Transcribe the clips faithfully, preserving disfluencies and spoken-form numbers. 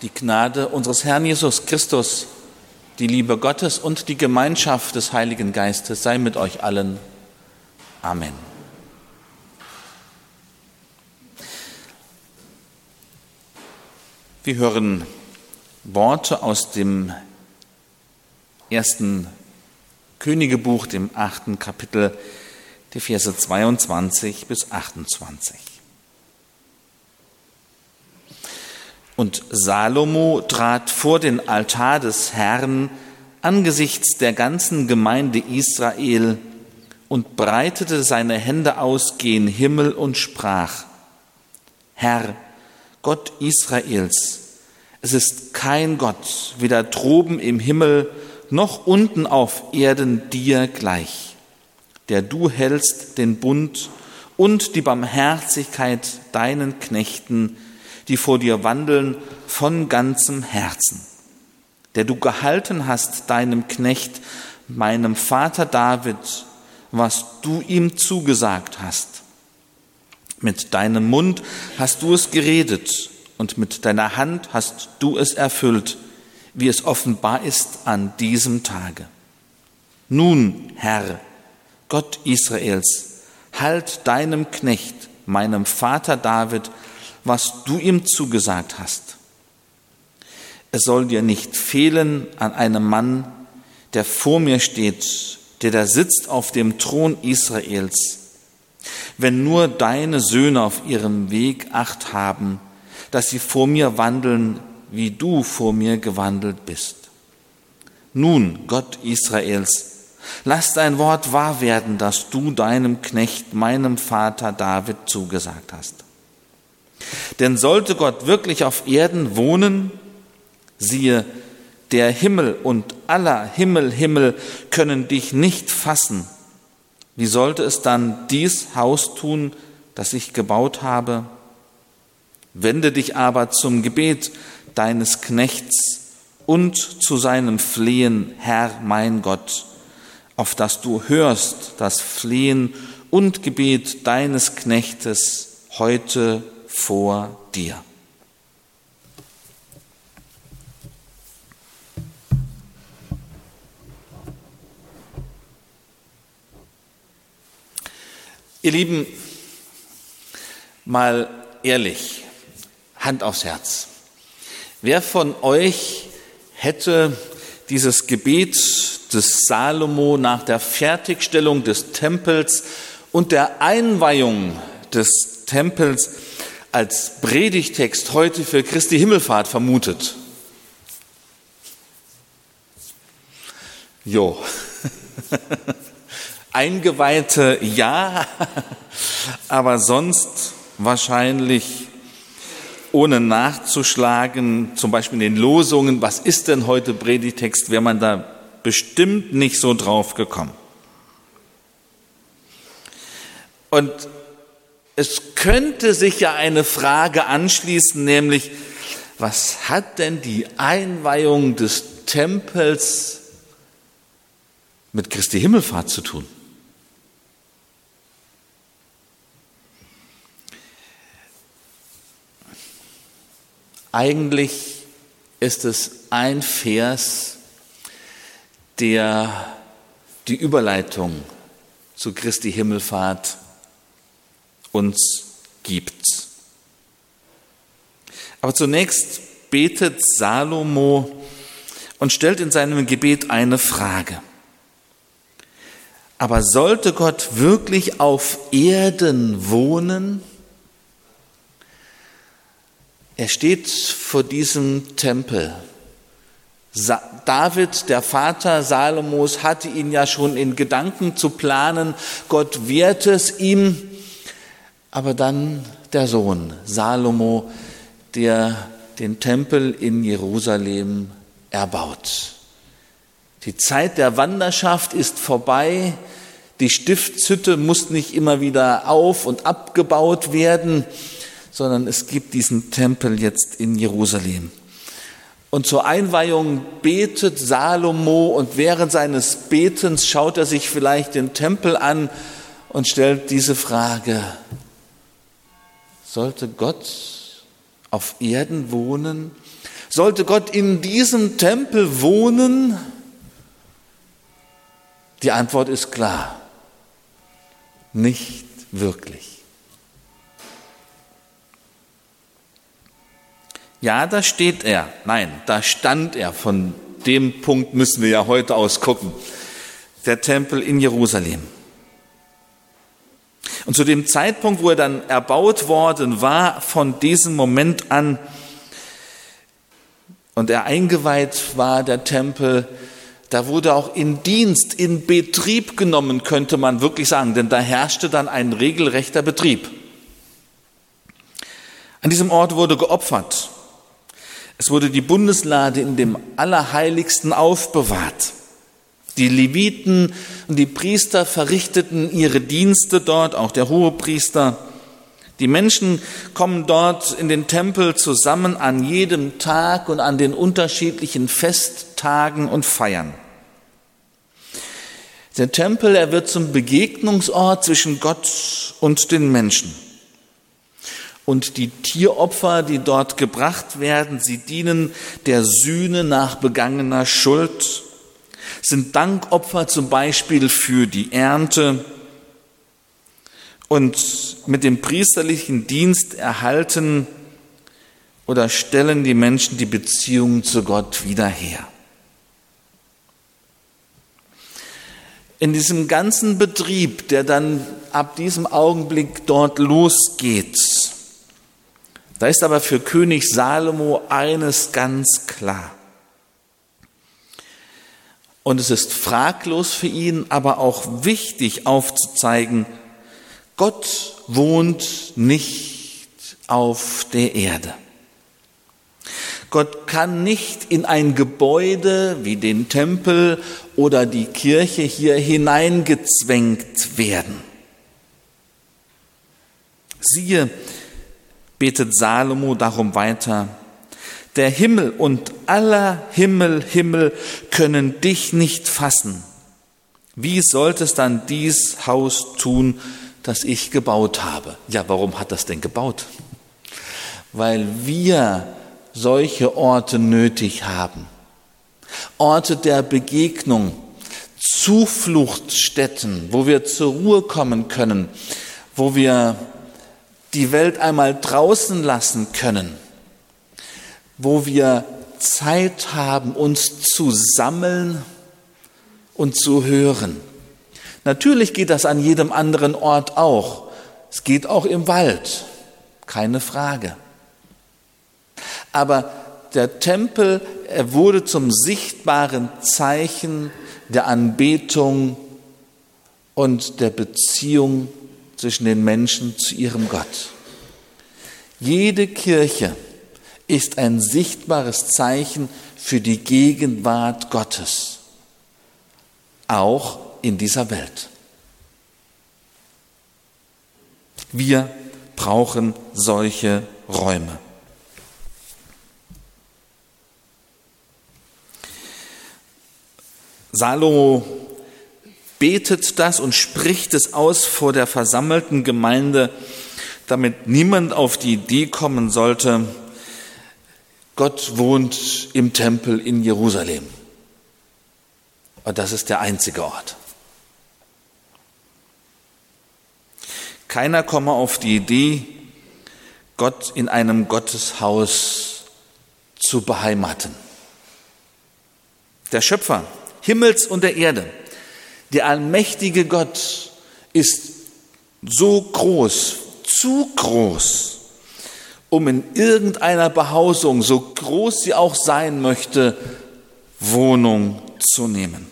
Die Gnade unseres Herrn Jesus Christus, die Liebe Gottes und die Gemeinschaft des Heiligen Geistes sei mit euch allen. Amen. Wir hören Worte aus dem ersten Königebuch, dem achten Kapitel, die Verse zweiundzwanzig bis achtundzwanzig. Und Salomo trat vor den Altar des Herrn angesichts der ganzen Gemeinde Israel und breitete seine Hände aus gen Himmel und sprach: Herr, Gott Israels, es ist kein Gott, weder droben im Himmel noch unten auf Erden dir gleich, der du hältst den Bund und die Barmherzigkeit deinen Knechten, die vor dir wandeln von ganzem Herzen, der du gehalten hast deinem Knecht, meinem Vater David, was du ihm zugesagt hast. Mit deinem Mund hast du es geredet und mit deiner Hand hast du es erfüllt, wie es offenbar ist an diesem Tage. Nun, Herr, Gott Israels, halt deinem Knecht, meinem Vater David, was du ihm zugesagt hast. Es soll dir nicht fehlen an einem Mann, der vor mir steht, der da sitzt auf dem Thron Israels, wenn nur deine Söhne auf ihrem Weg Acht haben, dass sie vor mir wandeln, wie du vor mir gewandelt bist. Nun, Gott Israels, lass dein Wort wahr werden, das du deinem Knecht, meinem Vater David, zugesagt hast. Denn sollte Gott wirklich auf Erden wohnen, siehe, der Himmel und aller Himmel, Himmel können dich nicht fassen. Wie sollte es dann dies Haus tun, das ich gebaut habe? Wende dich aber zum Gebet deines Knechts und zu seinem Flehen, Herr mein Gott, auf das du hörst das Flehen und Gebet deines Knechtes heute vor dir. Ihr Lieben, mal ehrlich, Hand aufs Herz. Wer von euch hätte dieses Gebet des Salomo nach der Fertigstellung des Tempels und der Einweihung des Tempels als Predigtext heute für Christi Himmelfahrt vermutet? Jo. Eingeweihte ja, aber sonst wahrscheinlich ohne nachzuschlagen, zum Beispiel in den Losungen, was ist denn heute Predigtext, wäre man da bestimmt nicht so drauf gekommen. Und es könnte sich ja eine Frage anschließen, nämlich, was hat denn die Einweihung des Tempels mit Christi Himmelfahrt zu tun? Eigentlich ist es ein Vers, der die Überleitung zu Christi Himmelfahrt uns gibt. Aber zunächst betet Salomo und stellt in seinem Gebet eine Frage. Aber sollte Gott wirklich auf Erden wohnen? Er steht vor diesem Tempel. Sa- David, der Vater Salomos, hatte ihn ja schon in Gedanken zu planen. Gott wehrte es ihm. Aber dann der Sohn Salomo, der den Tempel in Jerusalem erbaut. Die Zeit der Wanderschaft ist vorbei. Die Stiftshütte muss nicht immer wieder auf- und abgebaut werden, sondern es gibt diesen Tempel jetzt in Jerusalem. Und zur Einweihung betet Salomo und während seines Betens schaut er sich vielleicht den Tempel an und stellt diese Frage: Sollte Gott auf Erden wohnen? Sollte Gott in diesem Tempel wohnen? Die Antwort ist klar. Nicht wirklich. Ja, da steht er. Nein, da stand er. Von dem Punkt müssen wir ja heute aus gucken. Der Tempel in Jerusalem. Und zu dem Zeitpunkt, wo er dann erbaut worden war, von diesem Moment an, und er eingeweiht war, der Tempel, da wurde auch in Dienst, in Betrieb genommen, könnte man wirklich sagen, denn da herrschte dann ein regelrechter Betrieb. An diesem Ort wurde geopfert. Es wurde die Bundeslade in dem Allerheiligsten aufbewahrt. Die Leviten und die Priester verrichteten ihre Dienste dort, auch der Hohepriester. Die Menschen kommen dort in den Tempel zusammen an jedem Tag und an den unterschiedlichen Festtagen und Feiern. Der Tempel, er wird zum Begegnungsort zwischen Gott und den Menschen. Und die Tieropfer, die dort gebracht werden, sie dienen der Sühne nach begangener Schuld, sind Dankopfer zum Beispiel für die Ernte. Und mit dem priesterlichen Dienst erhalten oder stellen die Menschen die Beziehung zu Gott wieder her. In diesem ganzen Betrieb, der dann ab diesem Augenblick dort losgeht, da ist aber für König Salomo eines ganz klar. Und es ist fraglos für ihn, aber auch wichtig aufzuzeigen, Gott wohnt nicht auf der Erde. Gott kann nicht in ein Gebäude wie den Tempel oder die Kirche hier hineingezwängt werden. Siehe, betet Salomo darum weiter, der Himmel und aller Himmel, Himmel können dich nicht fassen. Wie sollte es dann dies Haus tun, das ich gebaut habe? Ja, warum hat das denn gebaut? Weil wir solche Orte nötig haben. Orte der Begegnung, Zufluchtsstätten, wo wir zur Ruhe kommen können, wo wir die Welt einmal draußen lassen können, wo wir Zeit haben, uns zu sammeln und zu hören. Natürlich geht das an jedem anderen Ort auch. Es geht auch im Wald, keine Frage. Aber der Tempel, er wurde zum sichtbaren Zeichen der Anbetung und der Beziehung zwischen den Menschen zu ihrem Gott. Jede Kirche ist ein sichtbares Zeichen für die Gegenwart Gottes, auch in dieser Welt. Wir brauchen solche Räume. Salomo betet das und spricht es aus vor der versammelten Gemeinde, damit niemand auf die Idee kommen sollte, Gott wohnt im Tempel in Jerusalem. Und das ist der einzige Ort. Keiner komme auf die Idee, Gott in einem Gotteshaus zu beheimaten. Der Schöpfer Himmels und der Erde, der allmächtige Gott, ist so groß, zu groß, um in irgendeiner Behausung, so groß sie auch sein möchte, Wohnung zu nehmen.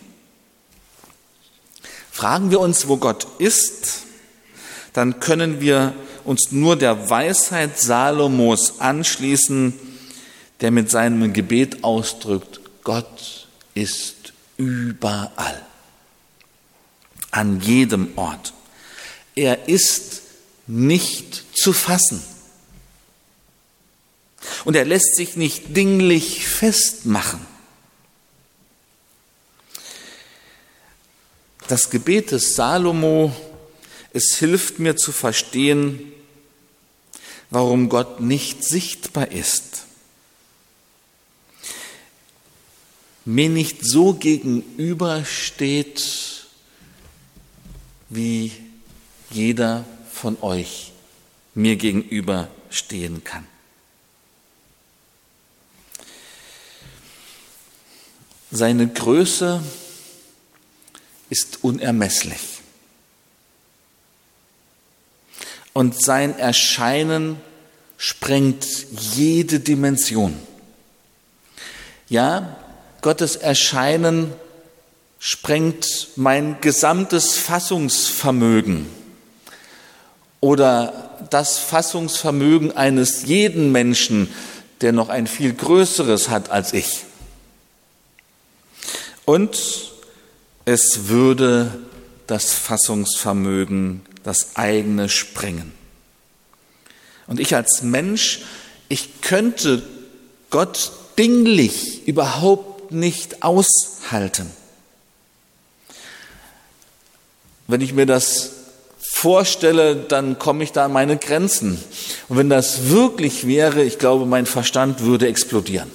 Fragen wir uns, wo Gott ist, dann können wir uns nur der Weisheit Salomos anschließen, der mit seinem Gebet ausdrückt, Gott ist überall, an jedem Ort. Er ist nicht zu fassen. Und er lässt sich nicht dinglich festmachen. Das Gebet des Salomo, es hilft mir zu verstehen, warum Gott nicht sichtbar ist. mir nicht so gegenübersteht, wie jeder von euch mir gegenüberstehen kann. Seine Größe ist unermesslich. Und sein Erscheinen sprengt jede Dimension. Ja, Gottes Erscheinen sprengt mein gesamtes Fassungsvermögen oder das Fassungsvermögen eines jeden Menschen, der noch ein viel größeres hat als ich. Und es würde das Fassungsvermögen, das eigene sprengen. Und ich als Mensch, ich könnte Gott dinglich überhaupt nicht aushalten. Wenn ich mir das vorstelle, dann komme ich da an meine Grenzen. Und wenn das wirklich wäre, ich glaube, mein Verstand würde explodieren.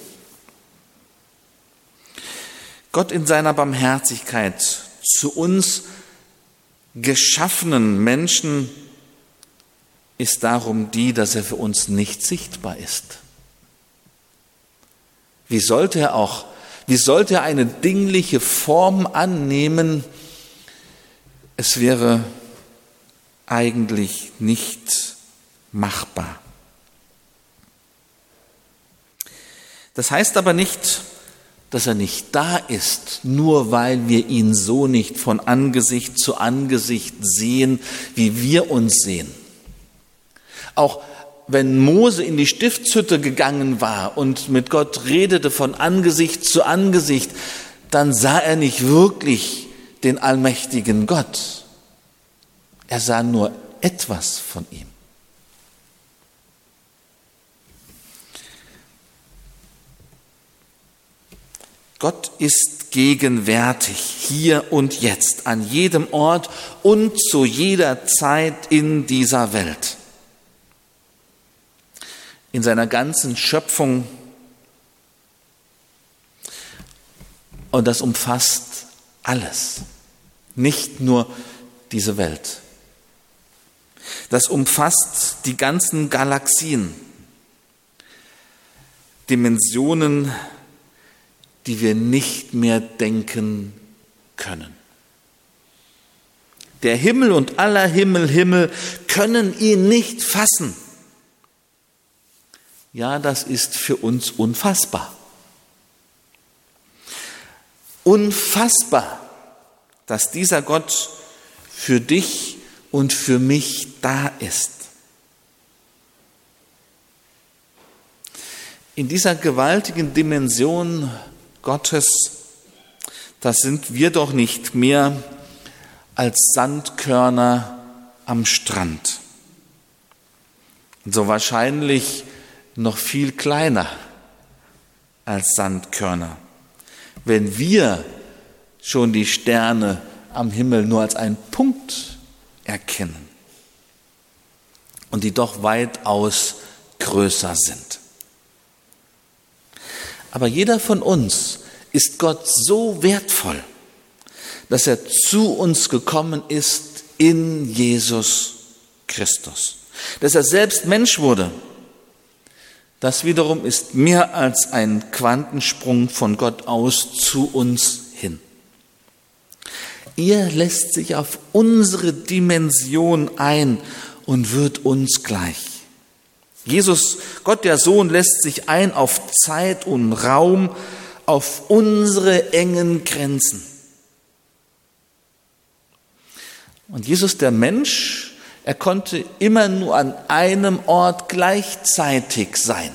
Gott in seiner Barmherzigkeit zu uns geschaffenen Menschen ist darum die, dass er für uns nicht sichtbar ist. Wie sollte er auch, wie sollte er eine dingliche Form annehmen? Es wäre eigentlich nicht machbar. Das heißt aber nicht, dass er nicht da ist, nur weil wir ihn so nicht von Angesicht zu Angesicht sehen, wie wir uns sehen. Auch wenn Mose in die Stiftshütte gegangen war und mit Gott redete von Angesicht zu Angesicht, dann sah er nicht wirklich den allmächtigen Gott. Er sah nur etwas von ihm. Gott ist gegenwärtig, hier und jetzt, an jedem Ort und zu jeder Zeit in dieser Welt. In seiner ganzen Schöpfung. Und das umfasst alles, nicht nur diese Welt. Das umfasst die ganzen Galaxien, Dimensionen, die wir nicht mehr denken können. Der Himmel und aller Himmel, Himmel können ihn nicht fassen. Ja, das ist für uns unfassbar. Unfassbar, dass dieser Gott für dich und für mich da ist. In dieser gewaltigen Dimension Gottes, das sind wir doch nicht mehr als Sandkörner am Strand. Und so wahrscheinlich noch viel kleiner als Sandkörner. Wenn wir schon die Sterne am Himmel nur als einen Punkt erkennen und die doch weitaus größer sind. Aber jeder von uns ist Gott so wertvoll, dass er zu uns gekommen ist in Jesus Christus. Dass er selbst Mensch wurde. Das wiederum ist mehr als ein Quantensprung von Gott aus zu uns hin. Er lässt sich auf unsere Dimension ein und wird uns gleich. Jesus, Gott der Sohn, lässt sich ein auf Zeit und Raum, auf unsere engen Grenzen. Und Jesus, der Mensch, er konnte immer nur an einem Ort gleichzeitig sein.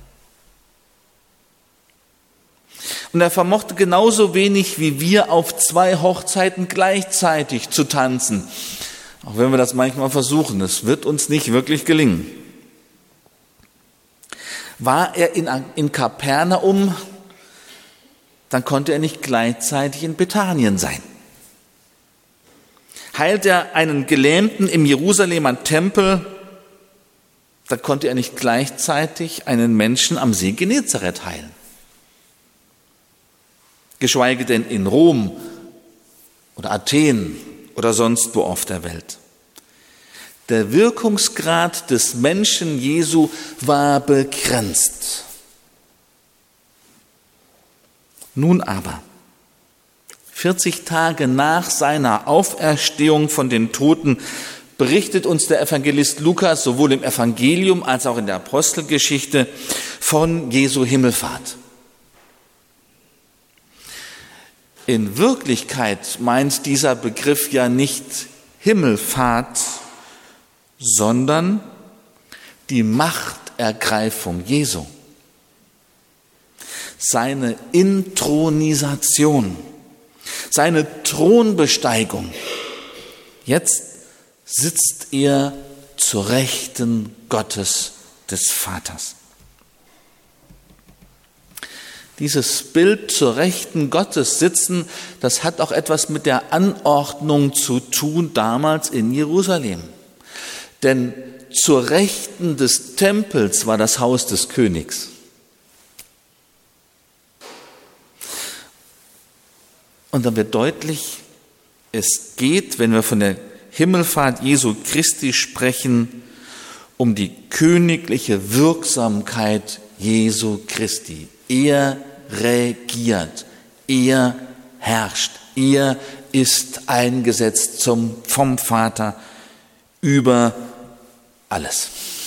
Und er vermochte genauso wenig wie wir auf zwei Hochzeiten gleichzeitig zu tanzen. Auch wenn wir das manchmal versuchen, es wird uns nicht wirklich gelingen. War er in, in Kapernaum, dann konnte er nicht gleichzeitig in Bethanien sein. Heilt er einen Gelähmten im Jerusalemer Tempel, dann konnte er nicht gleichzeitig einen Menschen am See Genezareth heilen. geschweige denn in Rom oder Athen oder sonst wo auf der Welt. Der Wirkungsgrad des Menschen Jesu war begrenzt. Nun aber, vierzig Tage nach seiner Auferstehung von den Toten, berichtet uns der Evangelist Lukas sowohl im Evangelium als auch in der Apostelgeschichte von Jesu Himmelfahrt. In Wirklichkeit meint dieser Begriff ja nicht Himmelfahrt, sondern die Machtergreifung Jesu, seine Inthronisation, seine Thronbesteigung. Jetzt sitzt er zur Rechten Gottes des Vaters. Dieses Bild zur Rechten Gottes sitzen, das hat auch etwas mit der Anordnung zu tun damals in Jerusalem. Denn zur Rechten des Tempels war das Haus des Königs. Und dann wird deutlich, es geht, wenn wir von der Himmelfahrt Jesu Christi sprechen, um die königliche Wirksamkeit Jesu Christi. Er regiert, er herrscht, er ist eingesetzt zum, vom Vater über alles.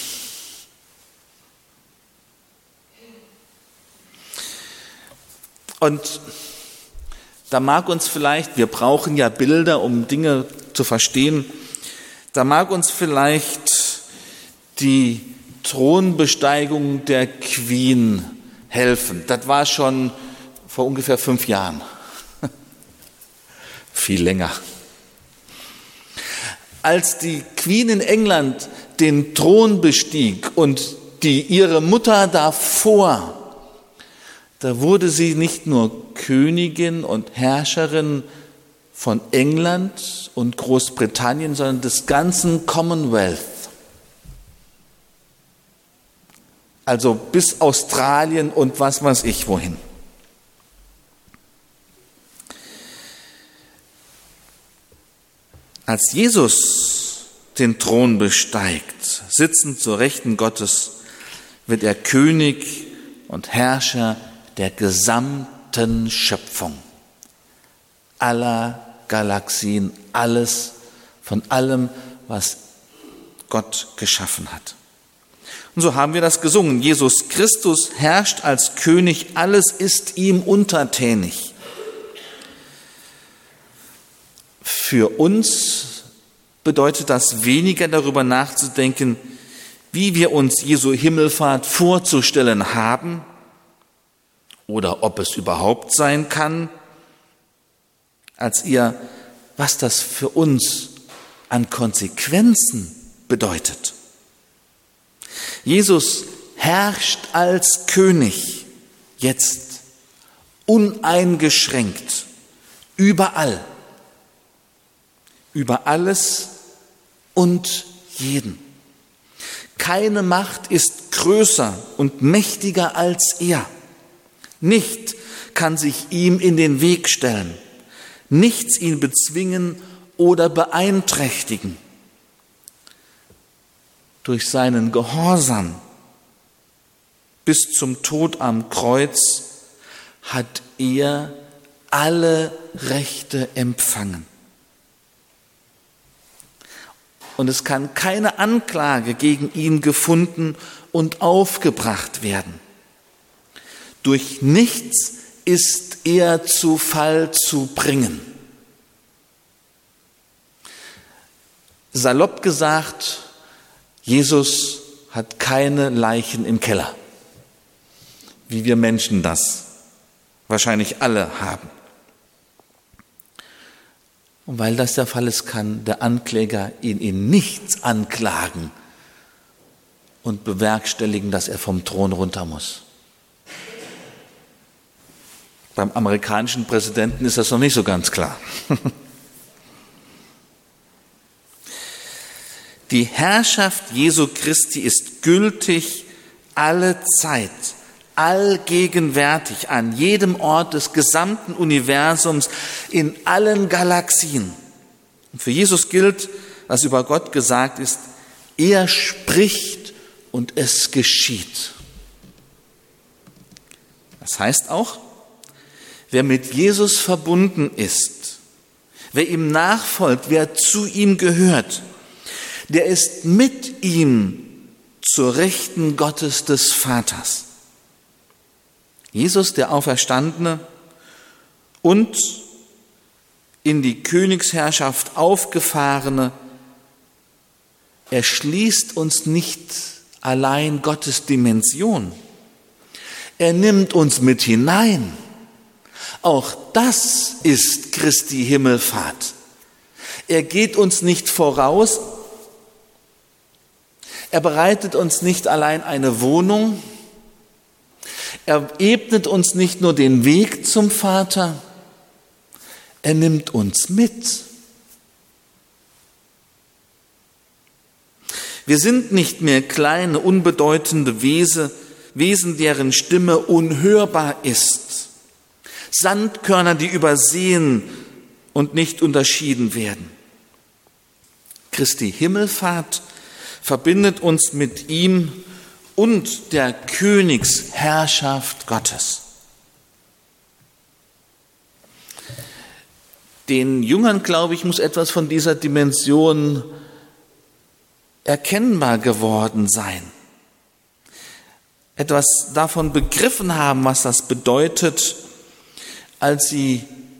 Und da mag uns vielleicht, wir brauchen ja Bilder, um Dinge zu verstehen, da mag uns vielleicht die Thronbesteigung der Queen helfen. Das war schon vor ungefähr fünf Jahren. Viel länger. Als die Queen in England den Thron bestieg und die ihre Mutter davor, da wurde sie nicht nur Königin und Herrscherin von England und Großbritannien, sondern des ganzen Commonwealth. Also bis Australien und was weiß ich wohin. Als Jesus den Thron besteigt, sitzend zur Rechten Gottes, wird er König und Herrscher der gesamten Schöpfung, aller Galaxien, alles, von allem, was Gott geschaffen hat. Und so haben wir das gesungen. Jesus Christus herrscht als König, alles ist ihm untertänig. Für uns bedeutet das weniger darüber nachzudenken, wie wir uns Jesu Himmelfahrt vorzustellen haben oder ob es überhaupt sein kann, als eher, was das für uns an Konsequenzen bedeutet. Jesus herrscht als König, jetzt uneingeschränkt, überall, über alles und jeden. Keine Macht ist größer und mächtiger als er. Nicht kann sich ihm in den Weg stellen, nichts ihn bezwingen oder beeinträchtigen. Durch seinen Gehorsam bis zum Tod am Kreuz hat er alle Rechte empfangen. Und es kann keine Anklage gegen ihn gefunden und aufgebracht werden. Durch nichts ist er zu Fall zu bringen. Salopp gesagt, Jesus hat keine Leichen im Keller, wie wir Menschen das wahrscheinlich alle haben. Und weil das der Fall ist, kann der Ankläger ihn in nichts anklagen und bewerkstelligen, dass er vom Thron runter muss. Beim amerikanischen Präsidenten ist das noch nicht so ganz klar. Die Herrschaft Jesu Christi ist gültig alle Zeit, allgegenwärtig an jedem Ort des gesamten Universums, in allen Galaxien. Und für Jesus gilt, was über Gott gesagt ist: Er spricht und es geschieht. Das heißt auch, wer mit Jesus verbunden ist, wer ihm nachfolgt, wer zu ihm gehört, der ist mit ihm zur Rechten Gottes des Vaters. Jesus, der Auferstandene und in die Königsherrschaft aufgefahrene, erschließt uns nicht allein Gottes Dimension. Er nimmt uns mit hinein. Auch das ist Christi Himmelfahrt. Er geht uns nicht voraus. Er bereitet uns nicht allein eine Wohnung. Er ebnet uns nicht nur den Weg zum Vater. Er nimmt uns mit. Wir sind nicht mehr kleine, unbedeutende Wesen, Wesen, deren Stimme unhörbar ist. Sandkörner, die übersehen und nicht unterschieden werden. Christi Himmelfahrt verbindet uns mit ihm und der Königsherrschaft Gottes. Den Jüngern, glaube ich, muss etwas von dieser Dimension erkennbar geworden sein. Etwas davon begriffen haben, was das bedeutet, als sie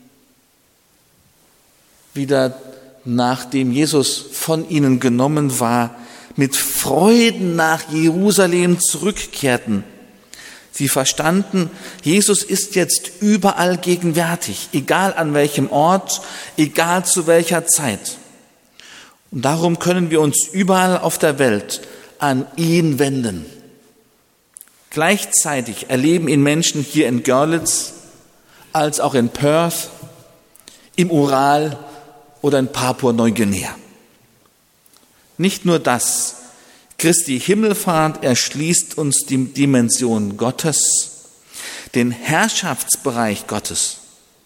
wieder, nachdem Jesus von ihnen genommen war, mit Freuden nach Jerusalem zurückkehrten. Sie verstanden, Jesus ist jetzt überall gegenwärtig, egal an welchem Ort, egal zu welcher Zeit. Und darum können wir uns überall auf der Welt an ihn wenden. Gleichzeitig erleben ihn Menschen hier in Görlitz, als auch in Perth, im Ural oder in Papua-Neuguinea. Nicht nur das, Christi Himmelfahrt erschließt uns die Dimension Gottes, den Herrschaftsbereich Gottes.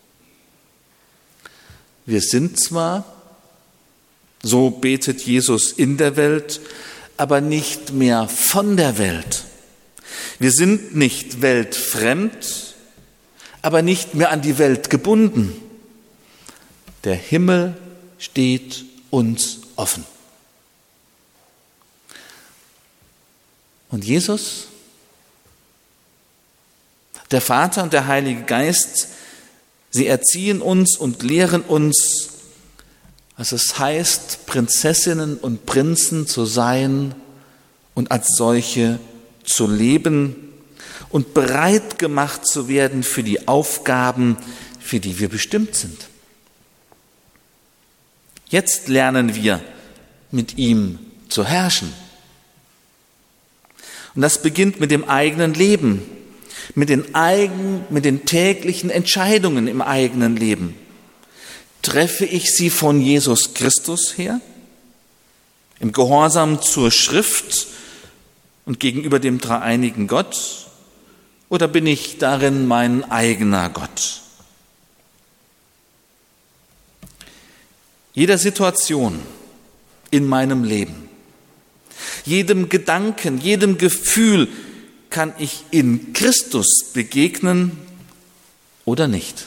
Wir sind zwar, so betet Jesus, in der Welt, aber nicht mehr von der Welt. Wir sind nicht weltfremd, aber nicht mehr an die Welt gebunden. Der Himmel steht uns offen. Und Jesus, der Vater und der Heilige Geist, sie erziehen uns und lehren uns, was es heißt, Prinzessinnen und Prinzen zu sein und als solche zu leben und bereit gemacht zu werden für die Aufgaben, für die wir bestimmt sind. Jetzt lernen wir, mit ihm zu herrschen. Und das beginnt mit dem eigenen Leben, mit den, eigen, mit den täglichen Entscheidungen im eigenen Leben. Treffe ich sie von Jesus Christus her, im Gehorsam zur Schrift und gegenüber dem dreieinigen Gott, oder bin ich darin mein eigener Gott? Jeder Situation in meinem Leben, jedem Gedanken, jedem Gefühl kann ich in Christus begegnen oder nicht.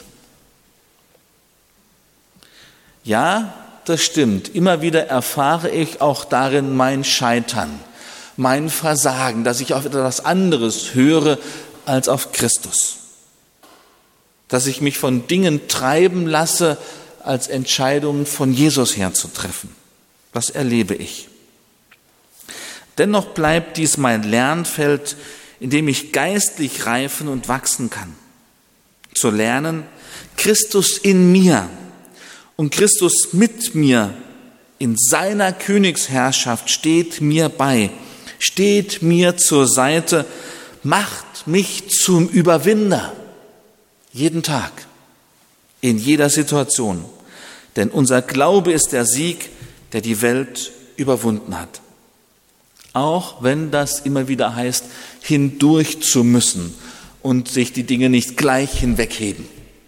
Ja, das stimmt. Immer wieder erfahre ich auch darin mein Scheitern, mein Versagen, dass ich auf etwas anderes höre als auf Christus. Dass ich mich von Dingen treiben lasse, als Entscheidungen von Jesus her zu treffen. Das erlebe ich. Dennoch bleibt dies mein Lernfeld, in dem ich geistlich reifen und wachsen kann. Zu lernen, Christus in mir und Christus mit mir in seiner Königsherrschaft steht mir bei, steht mir zur Seite, macht mich zum Überwinder. Jeden Tag, in jeder Situation. Denn unser Glaube ist der Sieg, der die Welt überwunden hat. Auch wenn das immer wieder heißt, hindurch zu müssen und sich die Dinge nicht gleich hinwegheben.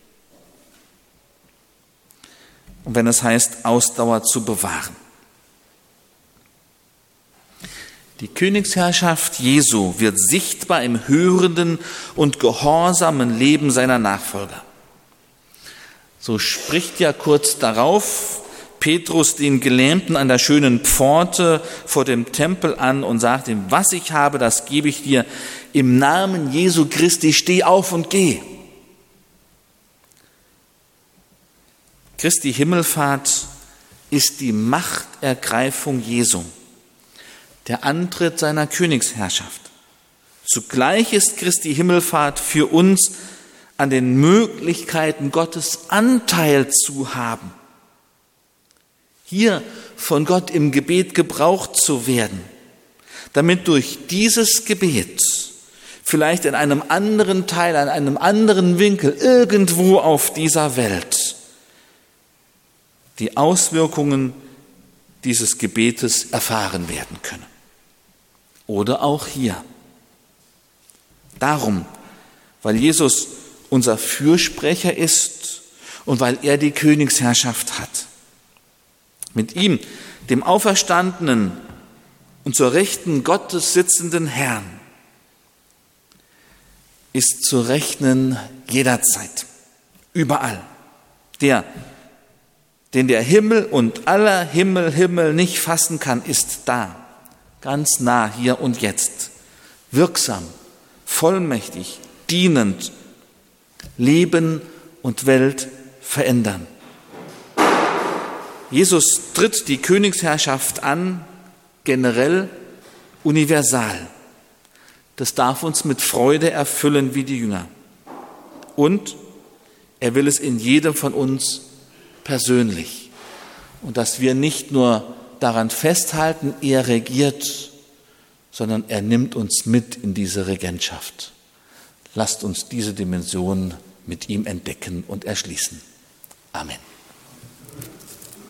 Und wenn es heißt, Ausdauer zu bewahren. Die Königsherrschaft Jesu wird sichtbar im hörenden und gehorsamen Leben seiner Nachfolger. So spricht ja kurz darauf Petrus den Gelähmten an der schönen Pforte vor dem Tempel an und sagt ihm, was ich habe, das gebe ich dir. Im Namen Jesu Christi steh auf und geh. Christi Himmelfahrt ist die Machtergreifung Jesu, der Antritt seiner Königsherrschaft. Zugleich ist Christi Himmelfahrt für uns an den Möglichkeiten Gottes Anteil zu haben. Hier von Gott im Gebet gebraucht zu werden, damit durch dieses Gebet vielleicht in einem anderen Teil, an einem anderen Winkel, irgendwo auf dieser Welt die Auswirkungen dieses Gebetes erfahren werden können. Oder auch hier. Darum, weil Jesus unser Fürsprecher ist und weil er die Königsherrschaft hat. Mit ihm, dem auferstandenen und zur Rechten Gottes sitzenden Herrn, ist zu rechnen jederzeit, überall. Der, den der Himmel und aller Himmel, Himmel nicht fassen kann, ist da, ganz nah, hier und jetzt, wirksam, vollmächtig, dienend, Leben und Welt verändern. Jesus tritt die Königsherrschaft an, generell, universal. Das darf uns mit Freude erfüllen wie die Jünger. Und er will es in jedem von uns persönlich. Und dass wir nicht nur daran festhalten, er regiert, sondern er nimmt uns mit in diese Regentschaft. Lasst uns diese Dimension mit ihm entdecken und erschließen. Amen.